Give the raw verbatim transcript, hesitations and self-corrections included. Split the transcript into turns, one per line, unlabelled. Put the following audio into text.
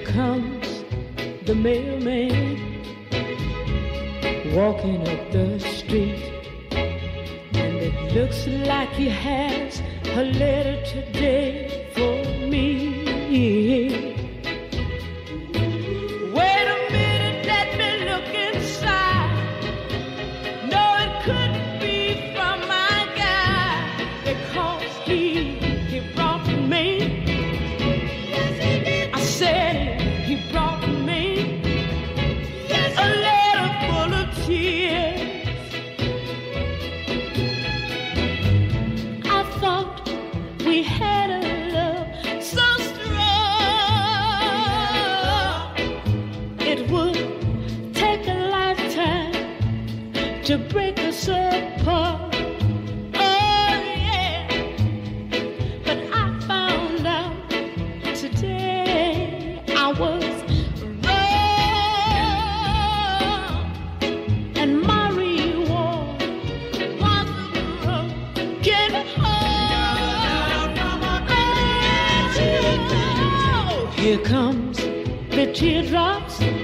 comes the mailman walking up the street, and it looks like he has a letter today for me. Wait a minute, let me look inside. No, it couldn't be from my guy, because he he brought me. Yes, he did. I said he brought me. Yes, a letter full of tears. I thought we had a love so strong, it would take a lifetime to break us apart. Oh yeah, but I found out today I was wrong, and my reward was a broken heart. Here comes the teardrops